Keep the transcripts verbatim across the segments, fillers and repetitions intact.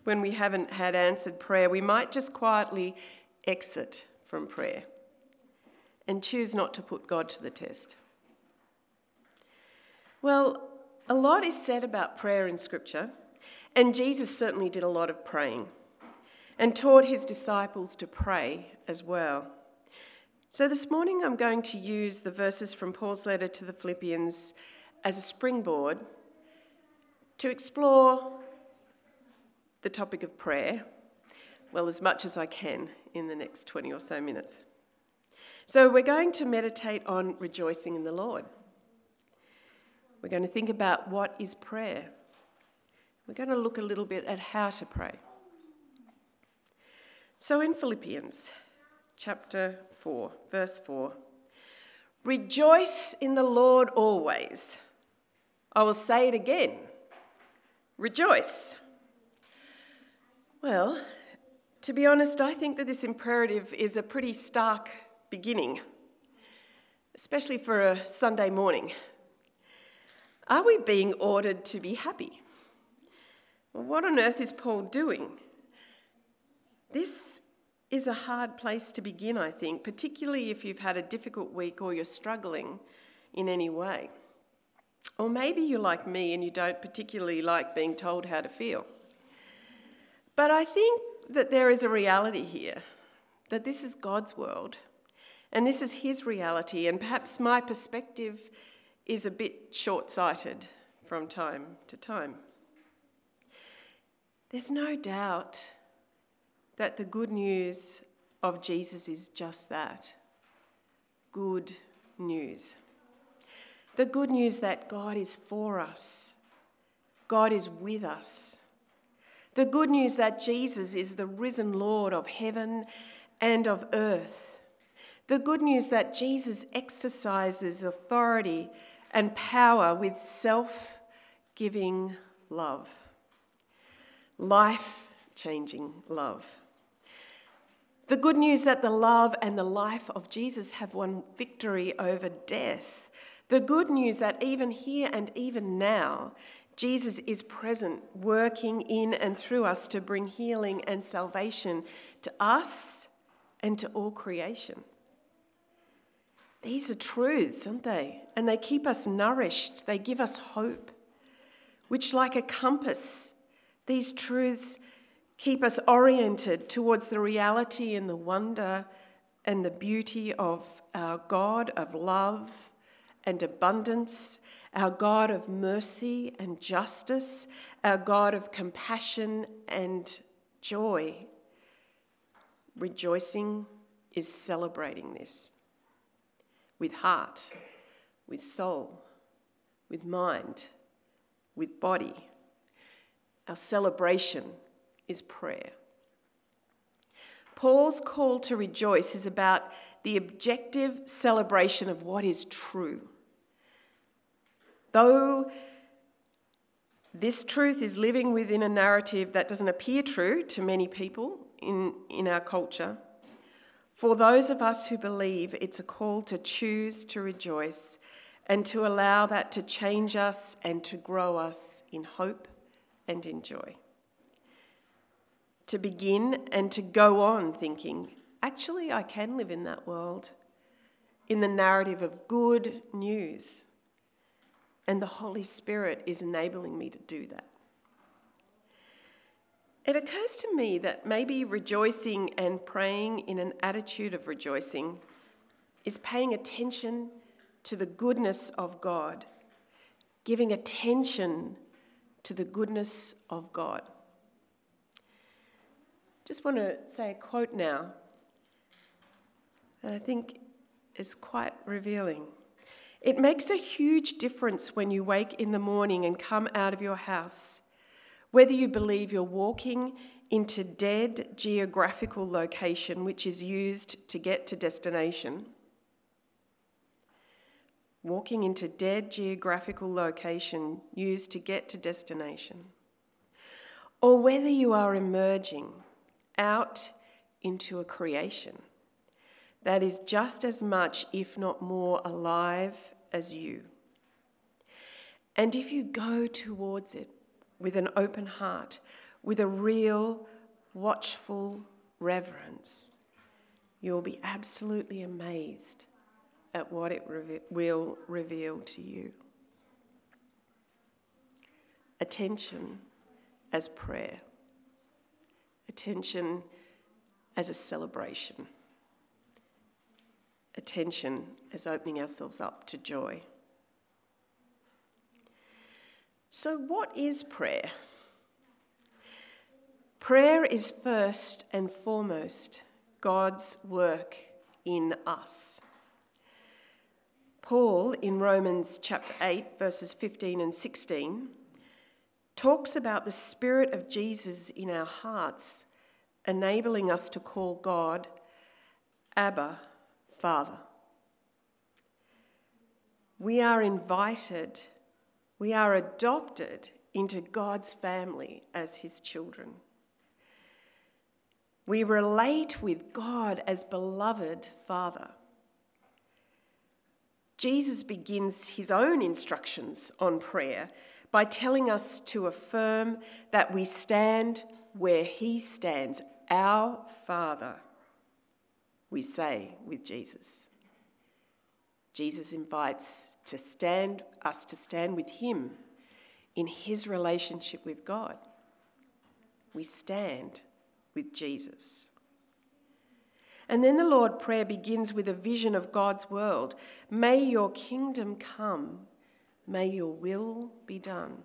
when we haven't had answered prayer, we might just quietly exit from prayer and choose not to put God to the test. Well, a lot is said about prayer in Scripture, and Jesus certainly did a lot of praying and taught his disciples to pray as well. So this morning I'm going to use the verses from Paul's letter to the Philippians as a springboard to explore the topic of prayer, well, as much as I can in the next twenty or so minutes. So we're going to meditate on rejoicing in the Lord. We're going to think about what is prayer. We're going to look a little bit at how to pray. So in Philippians chapter four, verse four, rejoice in the Lord always. I will say it again, rejoice. Well, to be honest, I think that this imperative is a pretty stark beginning, especially for a Sunday morning. Are we being ordered to be happy? Well, what on earth is Paul doing? This is a hard place to begin, I think, particularly if you've had a difficult week or you're struggling in any way. Or maybe you're like me and you don't particularly like being told how to feel. But I think that there is a reality here, that this is God's world and this is his reality, and perhaps my perspective is a bit short-sighted from time to time. There's no doubt that the good news of Jesus is just that, good news. The good news that God is for us, God is with us. The good news that Jesus is the risen Lord of heaven and of earth. The good news that Jesus exercises authority and power with self-giving love, life-changing love. The good news that the love and the life of Jesus have won victory over death. The good news that even here and even now, Jesus is present, working in and through us to bring healing and salvation to us and to all creation. These are truths, aren't they? And they keep us nourished. They give us hope, which, like a compass, these truths keep us oriented towards the reality and the wonder and the beauty of our God of love and abundance, our God of mercy and justice, our God of compassion and joy. Rejoicing is celebrating this with heart, with soul, with mind, with body. Our celebration is prayer. Paul's call to rejoice is about the objective celebration of what is true. Though this truth is living within a narrative that doesn't appear true to many people in, in our culture, for those of us who believe, it's a call to choose to rejoice and to allow that to change us and to grow us in hope and in joy. To begin and to go on thinking, actually, I can live in that world, in the narrative of good news. And the Holy Spirit is enabling me to do that. It occurs to me that maybe rejoicing and praying in an attitude of rejoicing is paying attention to the goodness of God, giving attention to the goodness of God. Just want to say a quote now that I think is quite revealing. It makes a huge difference when you wake in the morning and come out of your house, whether you believe you're walking into dead geographical location, which is used to get to destination, walking into dead geographical location used to get to destination, or whether you are emerging out into a creation that is just as much, if not more, alive as you. And if you go towards it with an open heart, with a real, watchful reverence, you'll be absolutely amazed at what it re- will reveal to you. Attention as prayer. Attention as a celebration. Attention as opening ourselves up to joy. So what is prayer? Prayer is first and foremost God's work in us. Paul, in Romans chapter eight, verses fifteen and sixteen, talks about the Spirit of Jesus in our hearts, enabling us to call God Abba, Father. We are invited, we are adopted into God's family as his children. We relate with God as beloved Father. Jesus begins his own instructions on prayer by telling us to affirm that we stand where he stands, our Father, we say with Jesus. Jesus invites to stand us to stand with him in his relationship with God. We stand with Jesus. And then the Lord's Prayer begins with a vision of God's world. May your kingdom come. May your will be done.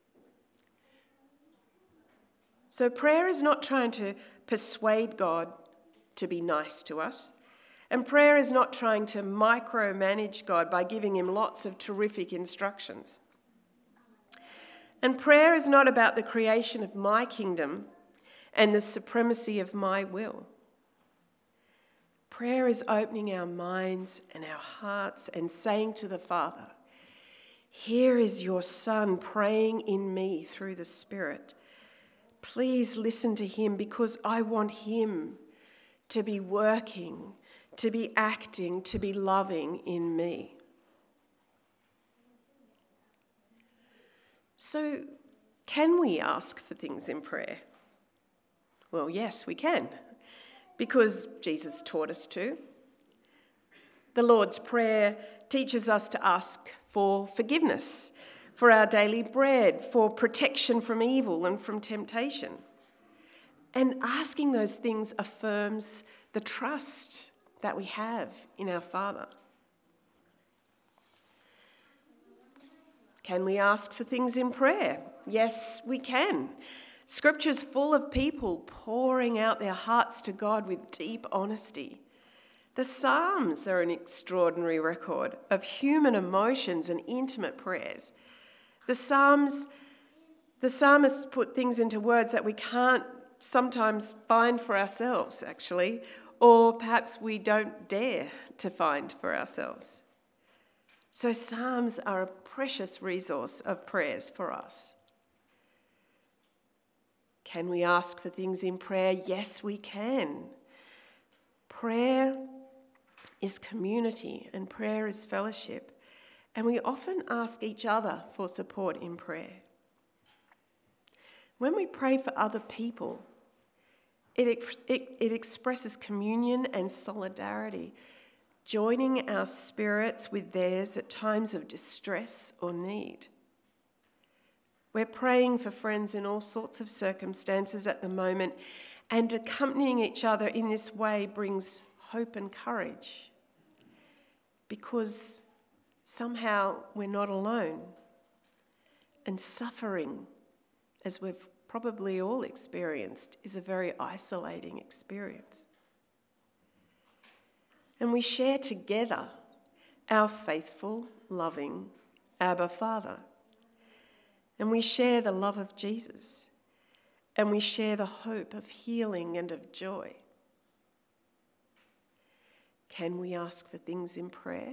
So prayer is not trying to persuade God to be nice to us. And prayer is not trying to micromanage God by giving him lots of terrific instructions. And prayer is not about the creation of my kingdom and the supremacy of my will. Prayer is opening our minds and our hearts and saying to the Father, here is your Son praying in me through the Spirit. Please listen to him because I want him to be working, to be acting, to be loving in me. So, can we ask for things in prayer? Well, yes, we can, because Jesus taught us to. The Lord's Prayer teaches us to ask for forgiveness, for our daily bread, for protection from evil and from temptation. And asking those things affirms the trust that we have in our Father. Can we ask for things in prayer? Yes, we can. Scripture's full of people pouring out their hearts to God with deep honesty. The Psalms are an extraordinary record of human emotions and intimate prayers. The Psalms, the psalmists put things into words that we can't sometimes find for ourselves, actually, or perhaps we don't dare to find for ourselves. So Psalms are a precious resource of prayers for us. Can we ask for things in prayer? Yes, we can. Prayer is community and prayer is fellowship, and we often ask each other for support in prayer. When we pray for other people, it, it, it expresses communion and solidarity, joining our spirits with theirs at times of distress or need. We're praying for friends in all sorts of circumstances at the moment, and accompanying each other in this way brings hope and courage, because somehow we're not alone. And suffering, as we've probably all experienced, is a very isolating experience. And we share together our faithful, loving Abba Father. And we share the love of Jesus. And we share the hope of healing and of joy. Can we ask for things in prayer?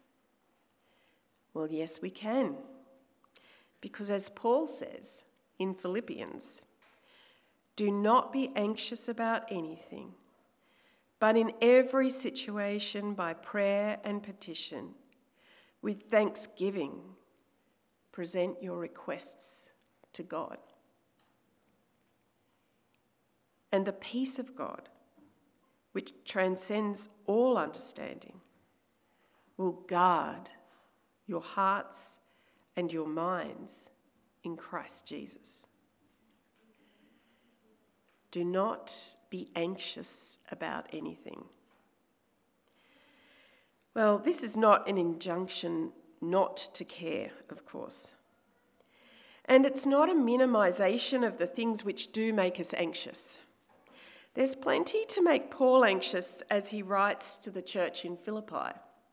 Well, yes, we can. Because as Paul says in Philippians, do not be anxious about anything, but in every situation by prayer and petition, with thanksgiving, present your requests to God. and the peace of God, which transcends all understanding, will guard your hearts and your minds in Christ Jesus. Do not be anxious about anything. Well, this is not an injunction not to care, of course. And it's not a minimisation of the things which do make us anxious. There's plenty to make Paul anxious as he writes to the church in Philippi.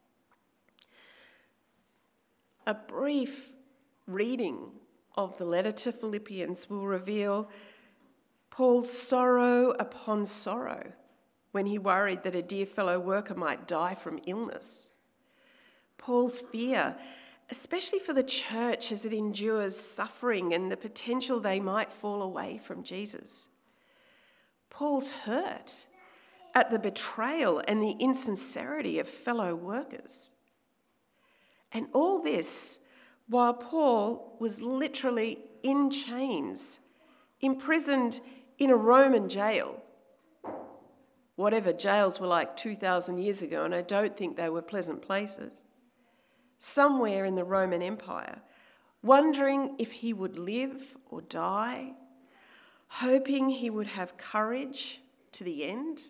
A brief reading of the letter to Philippians will reveal Paul's sorrow upon sorrow when he worried that a dear fellow worker might die from illness. Paul's fear, especially for the church as it endures suffering and the potential they might fall away from Jesus. Paul's hurt at the betrayal and the insincerity of fellow workers. And all this while Paul was literally in chains, imprisoned in a Roman jail. Whatever jails were like two thousand years ago, and I don't think they were pleasant places. Somewhere in the Roman Empire, wondering if he would live or die, hoping he would have courage to the end.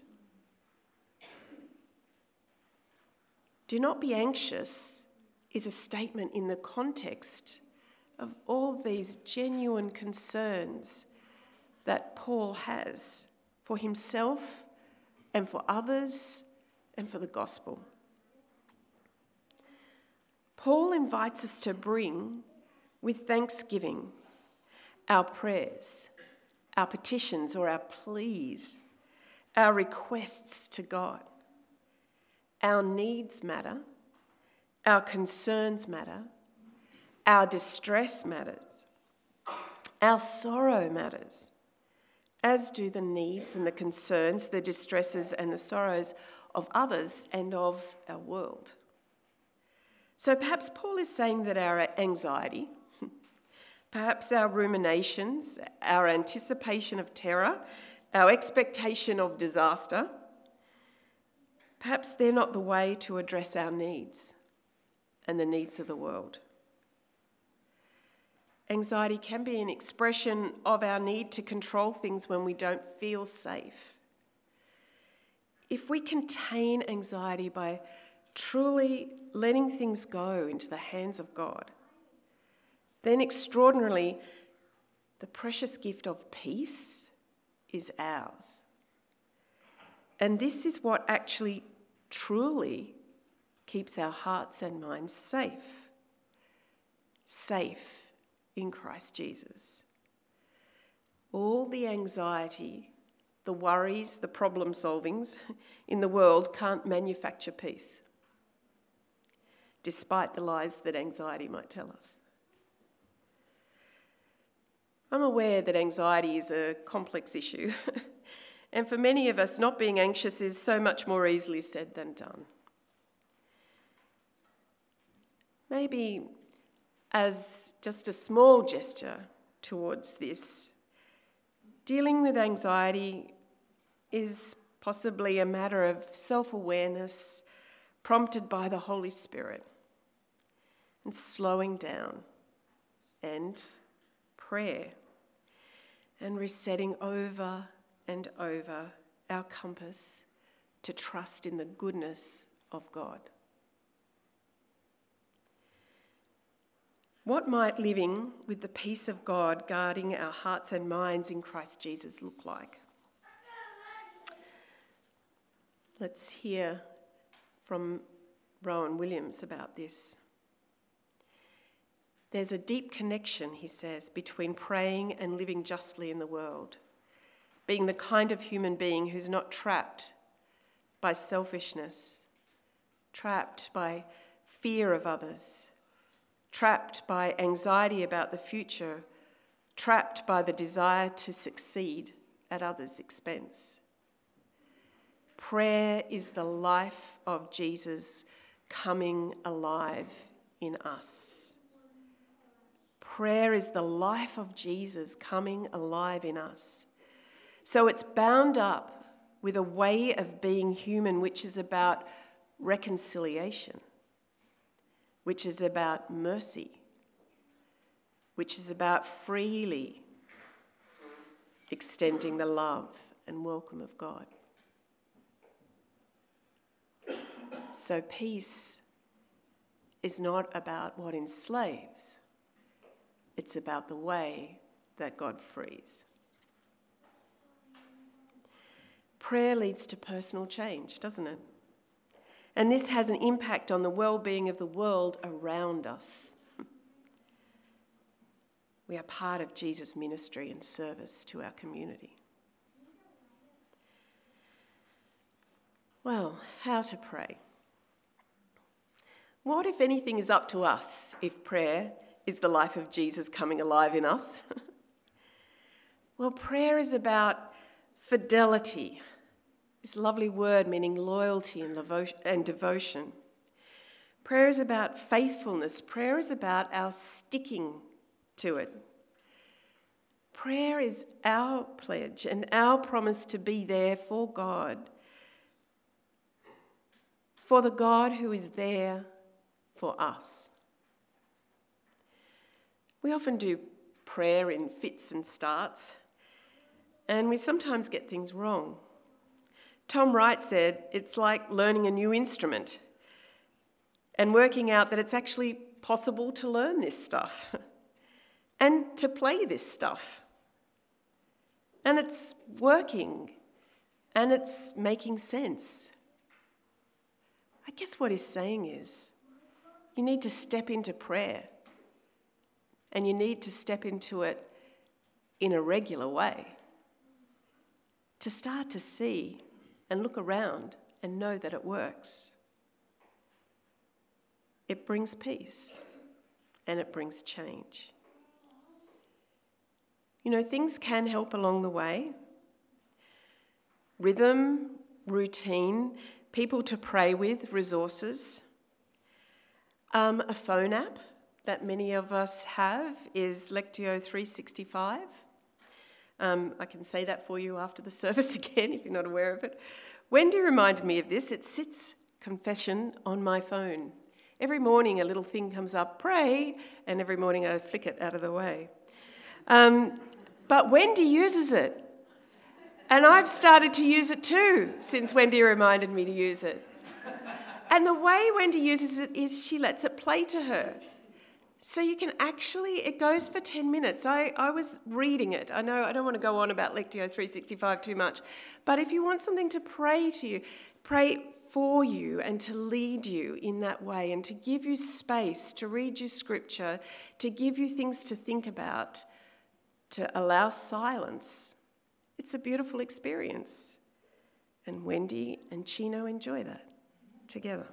Do not be anxious is a statement in the context of all these genuine concerns that Paul has for himself and for others and for the gospel. Paul invites us to bring, with thanksgiving, our prayers, our petitions or our pleas, our requests to God. Our needs matter, our concerns matter, our distress matters, our sorrow matters, as do the needs and the concerns, the distresses and the sorrows of others and of our world. So perhaps Paul is saying that our anxiety, perhaps our ruminations, our anticipation of terror, our expectation of disaster, perhaps they're not the way to address our needs and the needs of the world. Anxiety can be an expression of our need to control things when we don't feel safe. If we contain anxiety by truly letting things go into the hands of God, then extraordinarily, the precious gift of peace is ours. And this is what actually truly keeps our hearts and minds safe. Safe in Christ Jesus. All the anxiety, the worries, the problem solvings in the world can't manufacture peace, despite the lies that anxiety might tell us. I'm aware that anxiety is a complex issue, and for many of us, not being anxious is so much more easily said than done. Maybe as just a small gesture towards this, dealing with anxiety is possibly a matter of self-awareness prompted by the Holy Spirit, and slowing down, and prayer, and resetting over and over our compass to trust in the goodness of God. What might living with the peace of God guarding our hearts and minds in Christ Jesus look like? Let's hear from Rowan Williams about this. There's a deep connection, he says, between praying and living justly in the world, being the kind of human being who's not trapped by selfishness, trapped by fear of others, trapped by anxiety about the future, trapped by the desire to succeed at others' expense. Prayer is the life of Jesus coming alive in us. Prayer is the life of Jesus coming alive in us. So it's bound up with a way of being human which is about reconciliation, which is about mercy, which is about freely extending the love and welcome of God. So peace is not about what enslaves, it's about the way that God frees. Prayer leads to personal change, doesn't it? And this has an impact on the well-being of the world around us. We are part of Jesus' ministry and service to our community. Well, how to pray? What, if anything, is up to us if prayer is the life of Jesus coming alive in us? Well, prayer is about fidelity, this lovely word meaning loyalty and devotion. Prayer is about faithfulness. Prayer is about our sticking to it. Prayer is our pledge and our promise to be there for God, for the God who is there for us. We often do prayer in fits and starts, and we sometimes get things wrong. Tom Wright said it's like learning a new instrument and working out that it's actually possible to learn this stuff and to play this stuff. And it's working and it's making sense. I guess what he's saying is you need to step into prayer, and you need to step into it in a regular way to start to see and look around and know that it works. It brings peace and it brings change. You know, things can help along the way. Rhythm, routine, people to pray with, resources. Um, a phone app that many of us have is Lectio three sixty-five. Um, I can say that for you after the service again if you're not aware of it. Wendy reminded me of this. It sits confession on my phone. Every morning a little thing comes up, pray, and every morning I flick it out of the way. Um, but Wendy uses it. And I've started to use it too since Wendy reminded me to use it. And the way Wendy uses it is she lets it play to her. So you can actually, it goes for ten minutes. I, I was reading it. I know I don't want to go on about Lectio three sixty-five too much, but if you want something to pray to you, pray for you and to lead you in that way and to give you space to read you scripture, to give you things to think about, to allow silence. It's a beautiful experience. And Wendy and Chino enjoy that together.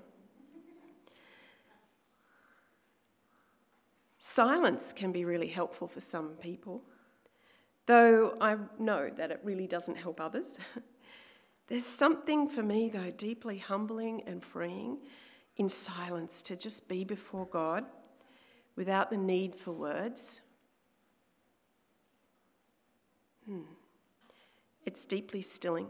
Silence can be really helpful for some people, though I know that it really doesn't help others. There's something for me, though, deeply humbling and freeing in silence, to just be before God without the need for words. Hmm. It's deeply stilling.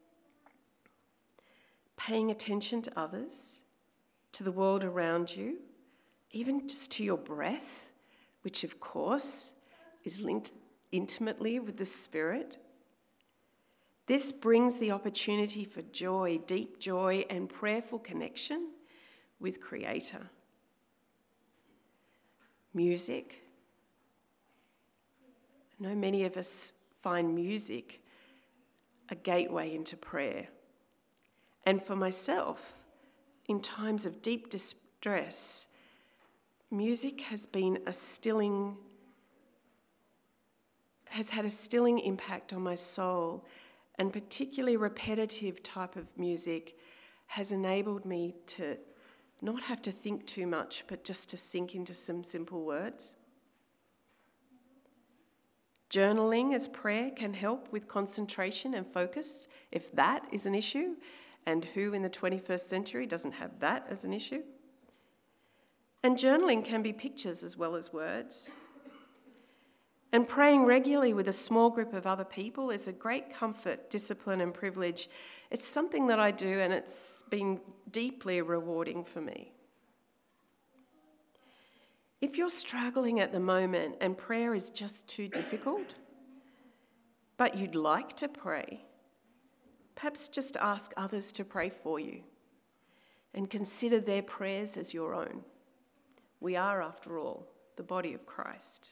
Paying attention to others, to the world around you, even just to your breath, which of course is linked intimately with the Spirit. This brings the opportunity for joy, deep joy and prayerful connection with Creator. Music. I know many of us find music a gateway into prayer. And for myself, in times of deep distress, music has been a stilling, has had a stilling impact on my soul, and particularly repetitive type of music has enabled me to not have to think too much, but just to sink into some simple words. Journaling as prayer can help with concentration and focus, if that is an issue, and who in the twenty-first century doesn't have that as an issue? And journaling can be pictures as well as words. And praying regularly with a small group of other people is a great comfort, discipline, and privilege. It's something that I do, and it's been deeply rewarding for me. If you're struggling at the moment and prayer is just too difficult, but you'd like to pray, perhaps just ask others to pray for you and consider their prayers as your own. We are, after all, the body of Christ.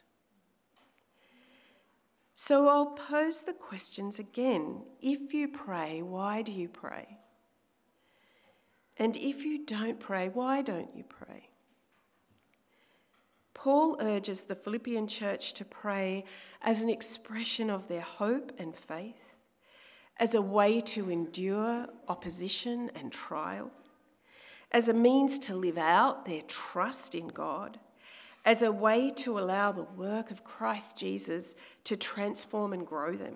So I'll pose the questions again. If you pray, why do you pray? And if you don't pray, why don't you pray? Paul urges the Philippian church to pray as an expression of their hope and faith, as a way to endure opposition and trial, as a means to live out their trust in God, as a way to allow the work of Christ Jesus to transform and grow them.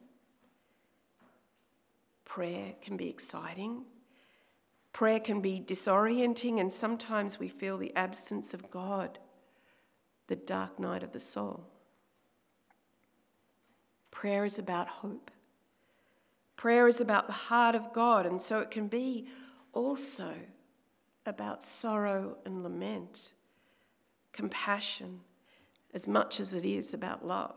Prayer can be exciting. Prayer can be disorienting, and sometimes we feel the absence of God, the dark night of the soul. Prayer is about hope. Prayer is about the heart of God, and so it can be also about sorrow and lament, compassion, as much as it is about love.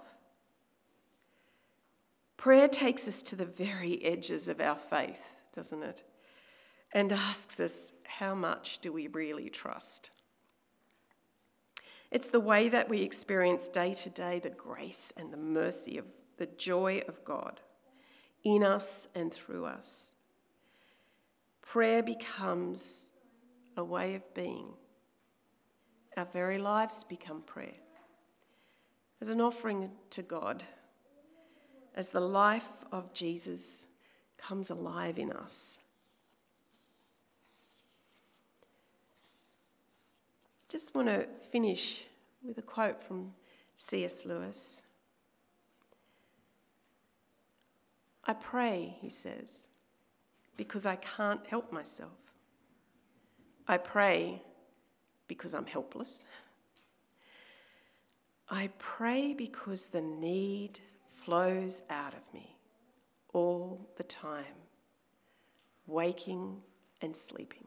Prayer takes us to the very edges of our faith, doesn't it? And asks us, how much do we really trust? It's the way that we experience day to day the grace and the mercy of the joy of God in us and through us. Prayer becomes a way of being. Our very lives become prayer. As an offering to God, as the life of Jesus comes alive in us. Just want to finish with a quote from C S Lewis. I pray, he says, because I can't help myself. I pray because I'm helpless. I pray because the need flows out of me all the time, waking and sleeping.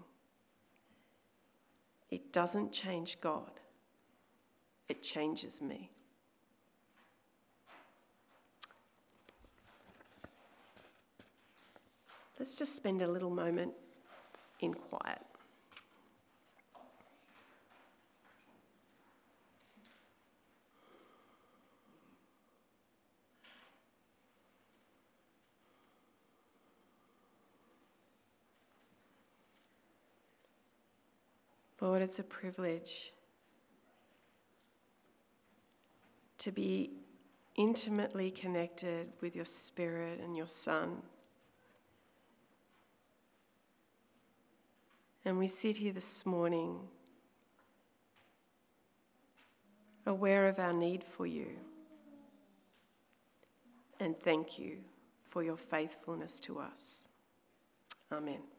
It doesn't change God, it changes me. Let's just spend a little moment in quiet. Lord, it's a privilege to be intimately connected with your Spirit and your Son. And we sit here this morning aware of our need for you. And thank you for your faithfulness to us. Amen.